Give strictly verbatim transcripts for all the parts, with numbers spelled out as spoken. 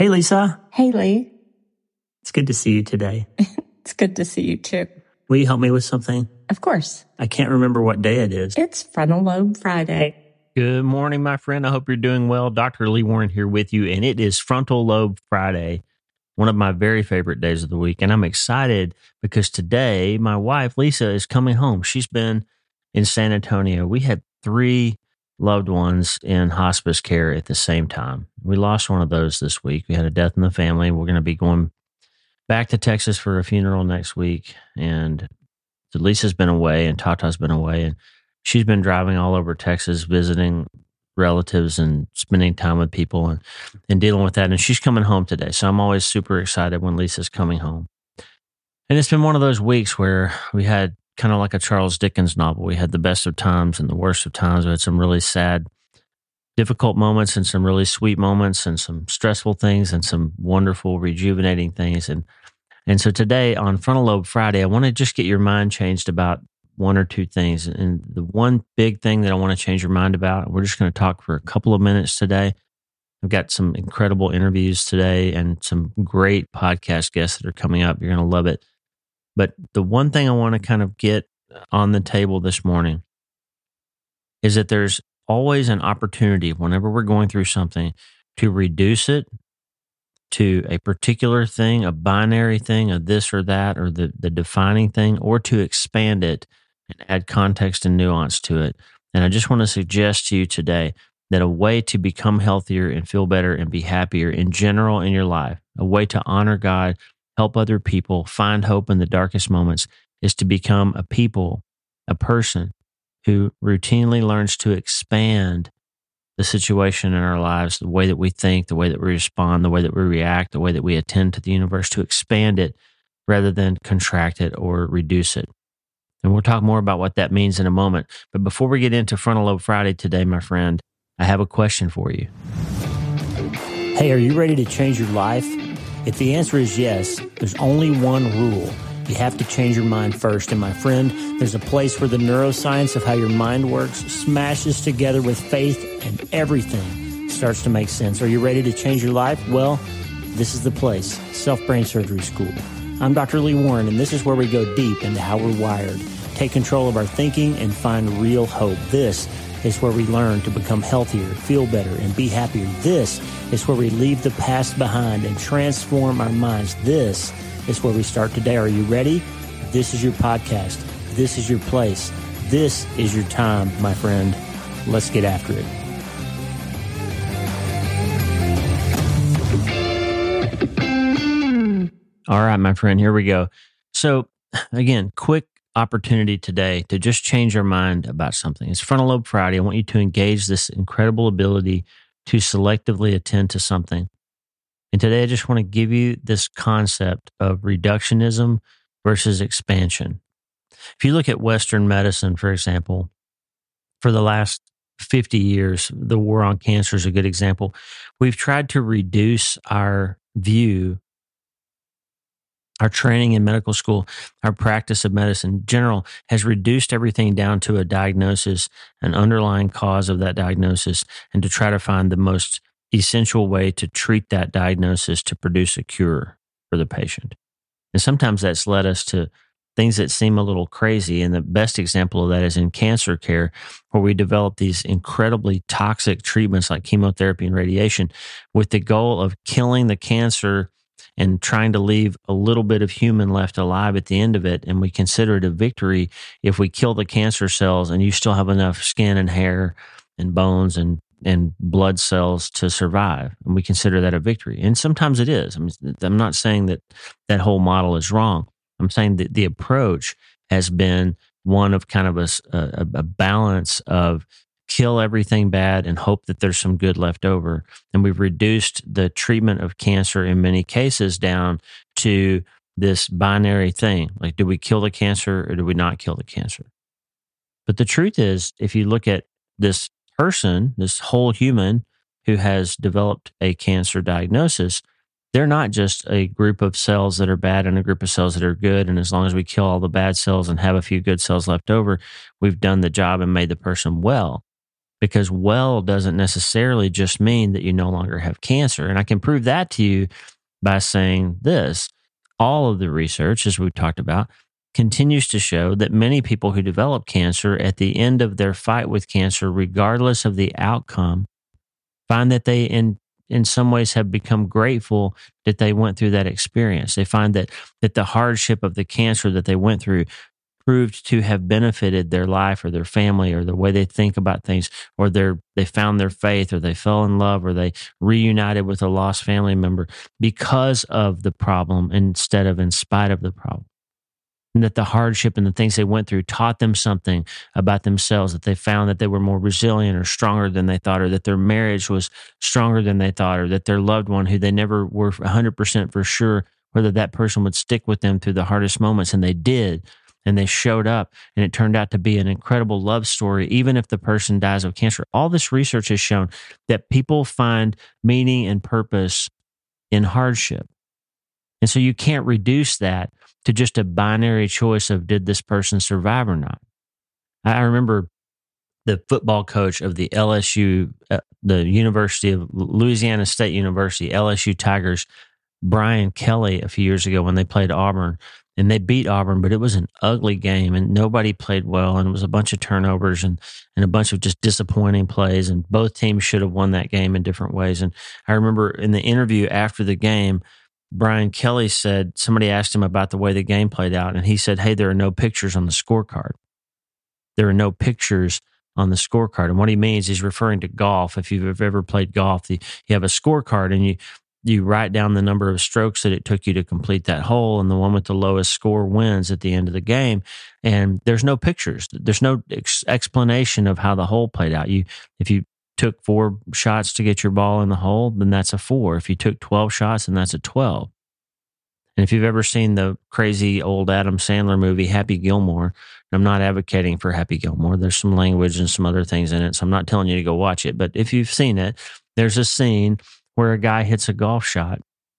Hey, Lisa. Hey, Lee. It's good to see you today. It's good to see you, too. Will you help me with something? Of course. I can't remember what day it is. It's Frontal Lobe Friday. Good morning, my friend. I hope you're doing well. Doctor Lee Warren here with you, and it is Frontal Lobe Friday, one of my very favorite days of the week. And I'm excited because today my wife, Lisa, is coming home. She's been in San Antonio. We had three loved ones in hospice care at the same time. We lost one of those this week. We had a death in the family. We're going to be going back to Texas for a funeral next week. And so Lisa's been away and Tata's been away. And she's been driving all over Texas, visiting relatives and spending time with people and, and dealing with that. And she's coming home today. So I'm always super excited when Lisa's coming home. And it's been one of those weeks where we had kind of like a Charles Dickens novel. We had the best of times and the worst of times. We had some really sad, difficult moments and some really sweet moments and some stressful things and some wonderful, rejuvenating things. And and so today on Frontal Lobe Friday, I want to just get your mind changed about one or two things. And the one big thing that I want to change your mind about, we're just going to talk for a couple of minutes today. I've got some incredible interviews today and some great podcast guests that are coming up. You're going to love it. But the one thing I want to kind of get on the table this morning is that there's always an opportunity whenever we're going through something to reduce it to a particular thing, a binary thing, a this or that, or the, the defining thing, or to expand it and add context and nuance to it. And I just want to suggest to you today that a way to become healthier and feel better and be happier in general in your life, a way to honor God, help other people, find hope in the darkest moments, is to become a people, a person who routinely learns to expand the situation in our lives, the way that we think, the way that we respond, the way that we react, the way that we attend to the universe, to expand it rather than contract it or reduce it. And we'll talk more about what that means in a moment. But before we get into Frontal Lobe Friday today, my friend, I have a question for you. Hey, are you ready to change your life? If the answer is yes, there's only one rule. You have to change your mind first. And my friend, there's a place where the neuroscience of how your mind works smashes together with faith and everything starts to make sense. Are you ready to change your life? Well, this is the place, Self Brain Surgery School. I'm Doctor Lee Warren, and this is where we go deep into how we're wired, take control of our thinking, and find real hope. This is where we learn to become healthier, feel better, and be happier. This is where we leave the past behind and transform our minds. This is where we start today. Are you ready? This is your podcast. This is your place. This is your time, my friend. Let's get after it. All right, my friend, here we go. So again, quick opportunity today to just change your mind about something. It's Frontal Lobe Friday. I want you to engage this incredible ability to selectively attend to something. And today I just want to give you this concept of reductionism versus expansion. If you look at Western medicine, for example, for the last fifty years, the war on cancer is a good example. We've tried to reduce our view, our training in medical school, our practice of medicine in general has reduced everything down to a diagnosis, an underlying cause of that diagnosis, and to try to find the most essential way to treat that diagnosis to produce a cure for the patient. And sometimes that's led us to things that seem a little crazy. And the best example of that is in cancer care, where we develop these incredibly toxic treatments like chemotherapy and radiation with the goal of killing the cancer and trying to leave a little bit of human left alive at the end of it. And we consider it a victory if we kill the cancer cells and you still have enough skin and hair and bones and and blood cells to survive. And we consider that a victory. And sometimes it is. I mean, I'm not saying that that whole model is wrong. I'm saying that the approach has been one of kind of a, a, a balance of kill everything bad and hope that there's some good left over. And we've reduced the treatment of cancer in many cases down to this binary thing. Like, do we kill the cancer or do we not kill the cancer? But the truth is, if you look at this person, this whole human who has developed a cancer diagnosis, they're not just a group of cells that are bad and a group of cells that are good. And as long as we kill all the bad cells and have a few good cells left over, we've done the job and made the person well. because well doesn't necessarily just mean that you no longer have cancer. And I can prove that to you by saying this. All of the research, as we talked about, continues to show that many people who develop cancer at the end of their fight with cancer, regardless of the outcome, find that they in in some ways have become grateful that they went through that experience. They find that that the hardship of the cancer that they went through proved to have benefited their life or their family or the way they think about things, or they they found their faith, or they fell in love, or they reunited with a lost family member because of the problem instead of in spite of the problem. And that the hardship and the things they went through taught them something about themselves, that they found that they were more resilient or stronger than they thought, or that their marriage was stronger than they thought, or that their loved one, who they never were one hundred percent for sure whether that person would stick with them through the hardest moments, and they did. And they showed up, and it turned out to be an incredible love story, even if the person dies of cancer. All this research has shown that people find meaning and purpose in hardship. And so you can't reduce that to just a binary choice of did this person survive or not. I remember the football coach of the L S U, uh, the University of Louisiana State University, L S U Tigers, Brian Kelly, a few years ago when they played Auburn. And they beat Auburn, but it was an ugly game, and nobody played well, and it was a bunch of turnovers and, and a bunch of just disappointing plays, and both teams should have won that game in different ways. And I remember in the interview after the game, Brian Kelly said, somebody asked him about the way the game played out, and he said, hey, there are no pictures on the scorecard. There are no pictures on the scorecard. And what he means, he's referring to golf. If you've ever played golf, you, you have a scorecard, and you You write down the number of strokes that it took you to complete that hole, and the one with the lowest score wins at the end of the game. And there's no pictures. There's no ex- explanation of how the hole played out. You, if you took four shots to get your ball in the hole, then that's a four. If you took twelve shots, then that's a twelve. And if you've ever seen the crazy old Adam Sandler movie, Happy Gilmore, I'm not advocating for Happy Gilmore. There's some language and some other things in it, so I'm not telling you to go watch it. But if you've seen it, there's a scene where a guy hits a golf shot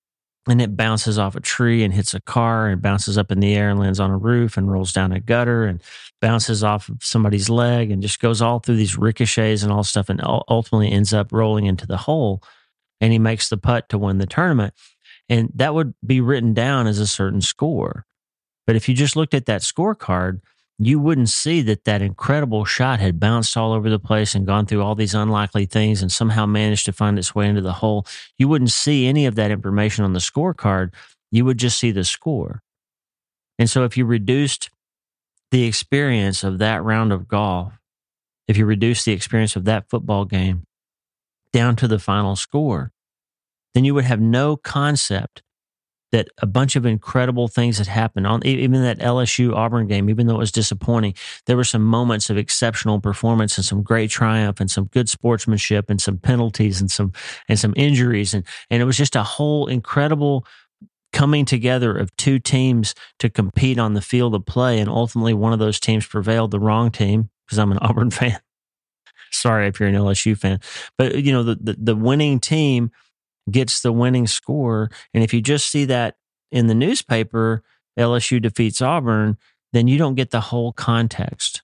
and it bounces off a tree and hits a car and bounces up in the air and lands on a roof and rolls down a gutter and bounces off of somebody's leg and just goes all through these ricochets and all stuff, and ultimately ends up rolling into the hole, and he makes the putt to win the tournament. And that would be written down as a certain score. But if you just looked at that scorecard, you wouldn't see that that incredible shot had bounced all over the place and gone through all these unlikely things and somehow managed to find its way into the hole. You wouldn't see any of that information on the scorecard. You would just see the score. And so if you reduced the experience of that round of golf, if you reduced the experience of that football game down to the final score, then you would have no concept that a bunch of incredible things had happened. On even that L S U Auburn game, even though it was disappointing, there were some moments of exceptional performance and some great triumph and some good sportsmanship and some penalties and some and some injuries. And, and it was just a whole incredible coming together of two teams to compete on the field of play. And ultimately, one of those teams prevailed, the wrong team, because I'm an Auburn fan. Sorry if you're an L S U fan. But, you know, the, the, the winning team gets the winning score. And if you just see that in the newspaper, L S U defeats Auburn, then you don't get the whole context.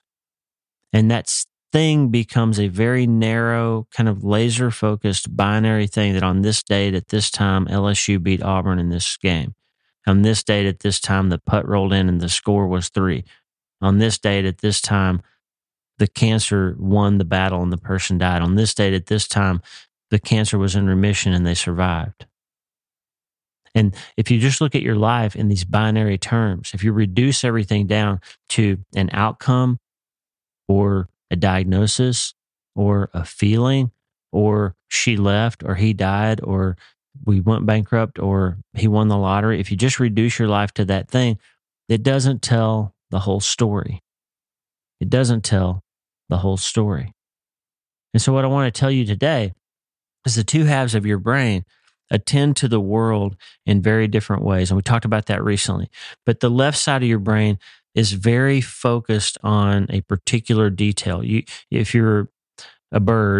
And that thing becomes a very narrow, kind of laser-focused binary thing that on this date at this time, L S U beat Auburn in this game. On this date at this time, the putt rolled in and the score was three. On this date at this time, the cancer won the battle and the person died. On this date at this time, the cancer was in remission and they survived. And if you just look at your life in these binary terms, if you reduce everything down to an outcome or a diagnosis or a feeling, or she left or he died or we went bankrupt or he won the lottery, if you just reduce your life to that thing, it doesn't tell the whole story. It doesn't tell the whole story. And so what I want to tell you today is the two halves of your brain attend to the world in very different ways. And we talked about that recently. But the left side of your brain is very focused on a particular detail. You, if you're a bird,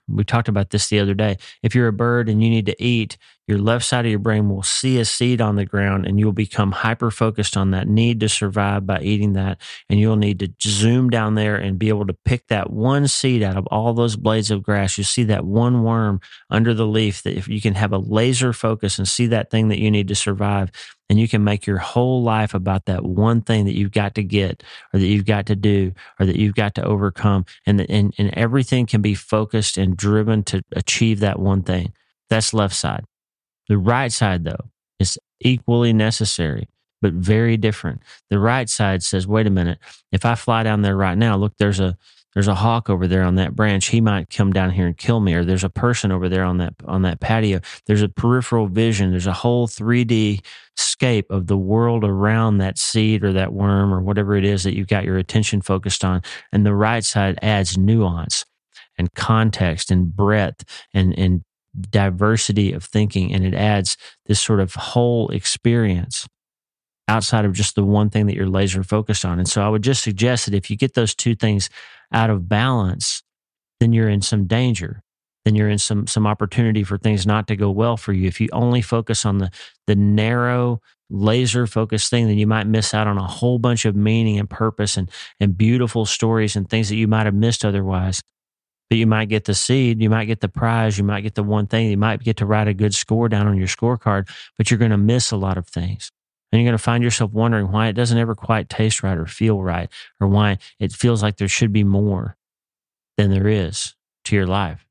We talked about this the other day. If you're a bird and you need to eat, your left side of your brain will see a seed on the ground and you'll become hyper focused on that need to survive by eating that. And you'll need to zoom down there and be able to pick that one seed out of all those blades of grass. You see that one worm under the leaf, that if you can have a laser focus and see that thing that you need to survive, and you can make your whole life about that one thing that you've got to get, or that you've got to do, or that you've got to overcome. And, and, and everything can be focused and driven to achieve that one thing. That's left side. The right side, though, is equally necessary, but very different. The right side says, wait a minute, if I fly down there right now, look, there's a there's a hawk over there on that branch. He might come down here and kill me. Or there's a person over there on that on that patio. There's a peripheral vision. There's a whole three D scape of the world around that seed or that worm or whatever it is that you've got your attention focused on. And the right side adds nuance and context and breadth and, and diversity of thinking. And it adds this sort of whole experience outside of just the one thing that you're laser focused on. And so I would just suggest that if you get those two things out of balance, then you're in some danger. Then you're in some some opportunity for things not to go well for you. If you only focus on the the narrow, laser focused thing, then you might miss out on a whole bunch of meaning and purpose and and beautiful stories and things that you might have missed otherwise. But you might get the seed, you might get the prize, you might get the one thing, you might get to write a good score down on your scorecard, but you're going to miss a lot of things. And you're going to find yourself wondering why it doesn't ever quite taste right or feel right, or why it feels like there should be more than there is to your life.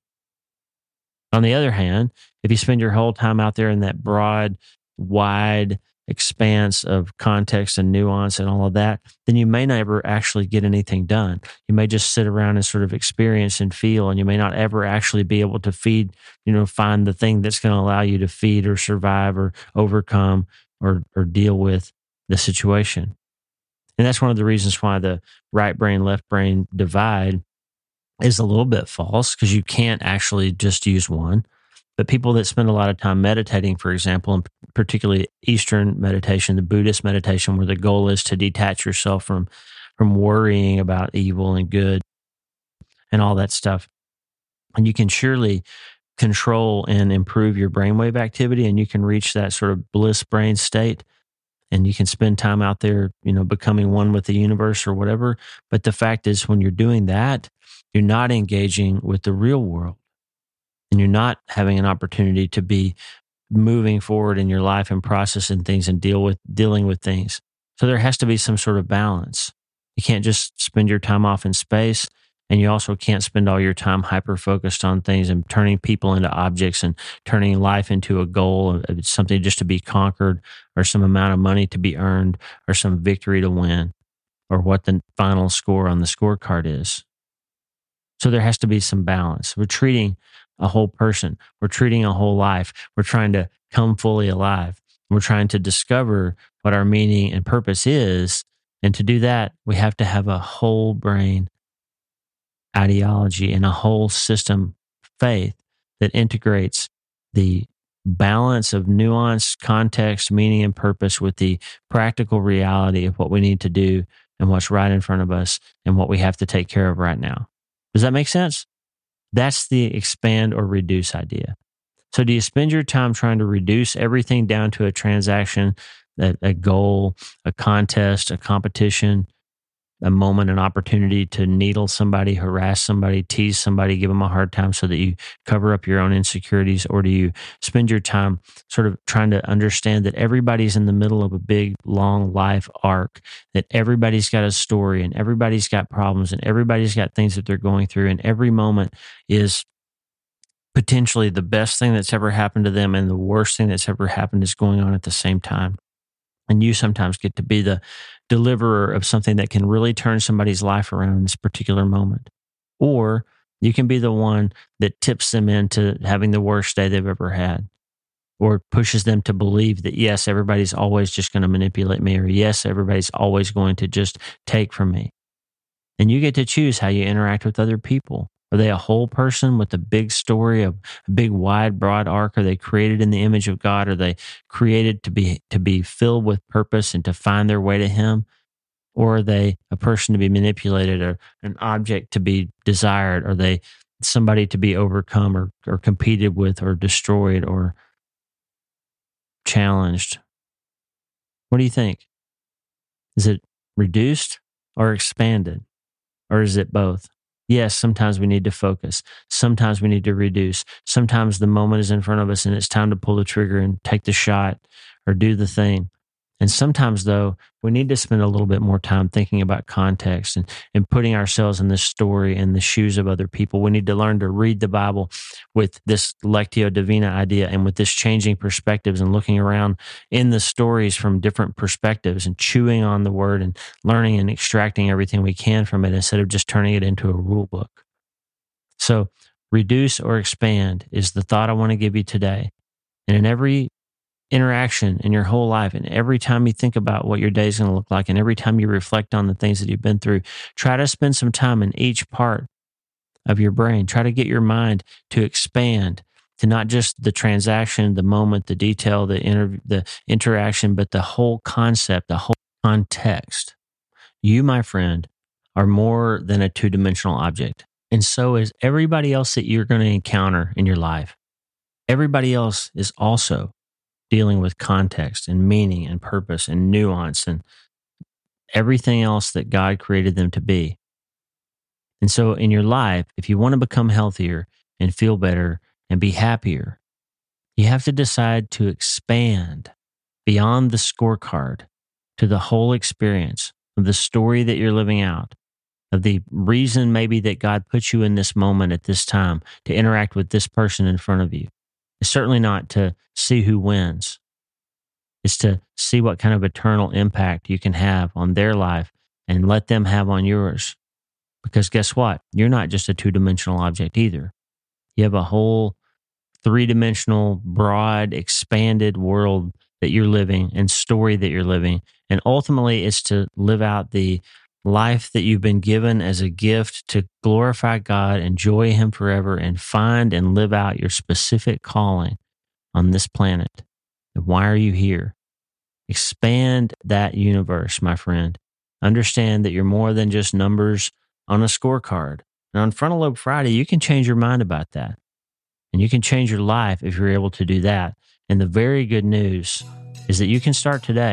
On the other hand, if you spend your whole time out there in that broad, wide expanse of context and nuance and all of that, then you may never actually get anything done. You may just sit around and sort of experience and feel, and you may not ever actually be able to feed, you know, find the thing that's going to allow you to feed or survive or overcome or or deal with the situation. And that's one of the reasons why the right brain, left brain divide is a little bit false, because you can't actually just use one. But people that spend a lot of time meditating, for example, and particularly Eastern meditation, the Buddhist meditation, where the goal is to detach yourself from, from worrying about evil and good and all that stuff. And you can surely control and improve your brainwave activity, and you can reach that sort of bliss brain state, and you can spend time out there, you know, becoming one with the universe or whatever. But the fact is, when you're doing that, you're not engaging with the real world, and you're not having an opportunity to be moving forward in your life and processing things and deal with dealing with things. So there has to be some sort of balance. You can't just spend your time off in space, and you also can't spend all your time hyper-focused on things and turning people into objects and turning life into a goal, of something just to be conquered, or some amount of money to be earned, or some victory to win, or what the final score on the scorecard is. So there has to be some balance. We're treating a whole person. We're treating a whole life. We're trying to come fully alive. We're trying to discover what our meaning and purpose is. And to do that, we have to have a whole brain ideology and a whole system faith that integrates the balance of nuance, context, meaning, and purpose with the practical reality of what we need to do and what's right in front of us and what we have to take care of right now. Does that make sense? That's the expand or reduce idea. So do you spend your time trying to reduce everything down to a transaction, a, a goal, a contest, a competition, a moment, an opportunity to needle somebody, harass somebody, tease somebody, give them a hard time so that you cover up your own insecurities? Or do you spend your time sort of trying to understand that everybody's in the middle of a big, long life arc, that everybody's got a story and everybody's got problems and everybody's got things that they're going through, and every moment is potentially the best thing that's ever happened to them and the worst thing that's ever happened is going on at the same time? And you sometimes get to be the deliverer of something that can really turn somebody's life around in this particular moment. Or you can be the one that tips them into having the worst day they've ever had, or pushes them to believe that, yes, everybody's always just going to manipulate me, or yes, everybody's always going to just take from me. And you get to choose how you interact with other people. Are they a whole person with a big story, a big, wide, broad arc? Are they created in the image of God? Are they created to be to be filled with purpose and to find their way to Him? Or are they a person to be manipulated, or an object to be desired? Are they somebody to be overcome or, or competed with or destroyed or challenged? What do you think? Is it reduced or expanded? Or is it both? Yes, sometimes we need to focus. Sometimes we need to reduce. Sometimes the moment is in front of us and it's time to pull the trigger and take the shot or do the thing. And sometimes, though, we need to spend a little bit more time thinking about context and, and putting ourselves in this story in the shoes of other people. We need to learn to read the Bible with this Lectio Divina idea and with this changing perspectives and looking around in the stories from different perspectives and chewing on the word and learning and extracting everything we can from it instead of just turning it into a rule book. So reduce or expand is the thought I want to give you today. And in every interaction in your whole life, and every time you think about what your day is going to look like, and every time you reflect on the things that you've been through, try to spend some time in each part of your brain. Try to get your mind to expand to not just the transaction, the moment, the detail, the inter- the interaction, but the whole concept, the whole context. You, my friend, are more than a two-dimensional object, and so is everybody else that you're going to encounter in your life. Everybody else is also dealing with context and meaning and purpose and nuance and everything else that God created them to be. And so in your life, if you want to become healthier and feel better and be happier, you have to decide to expand beyond the scorecard to the whole experience of the story that you're living out, of the reason maybe that God put you in this moment at this time to interact with this person in front of you. It's certainly not to see who wins. It's to see what kind of eternal impact you can have on their life and let them have on yours. Because guess what? You're not just a two-dimensional object either. You have a whole three-dimensional, broad, expanded world that you're living and story that you're living. And ultimately, it's to live out the life that you've been given as a gift to glorify God, enjoy Him forever, and find and live out your specific calling on this planet. And why are you here? Expand that universe, my friend. Understand that you're more than just numbers on a scorecard. And on Frontal Lobe Friday, you can change your mind about that. And you can change your life if you're able to do that. And the very good news is that you can start today.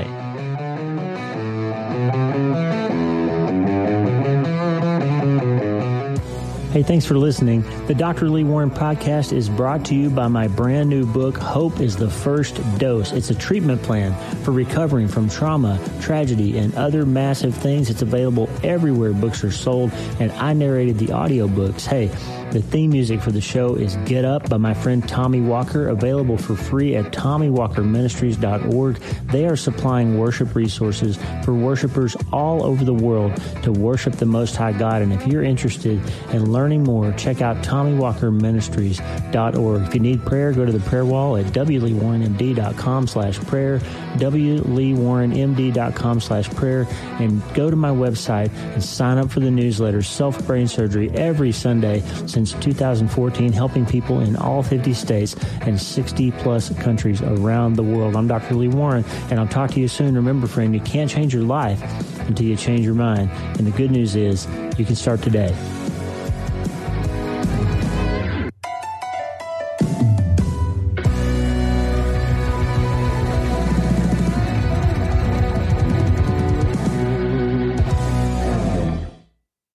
Hey, thanks for listening. The Doctor Lee Warren podcast is brought to you by my brand new book, Hope is the First Dose. It's a treatment plan for recovering from trauma, tragedy, and other massive things. It's available everywhere books are sold, and I narrated the audiobooks. Hey, the theme music for the show is Get Up by my friend Tommy Walker, available for free at tommy walker ministries dot org. They are supplying worship resources for worshipers all over the world to worship the Most High God. And if you're interested in learning more, check out tommy walker ministries dot org. If you need prayer, go to the prayer wall at w lee warren m d dot com slash prayer, w lee warren m d dot com slash prayer, and go to my website and sign up for the newsletter, Self Brain Surgery, every Sunday since two thousand fourteen, helping people in all fifty states and sixty plus countries around the world. I'm Doctor Lee Warren, and I'll talk to you soon. Remember, friend, you can't change your life until you change your mind. And the good news is you can start today.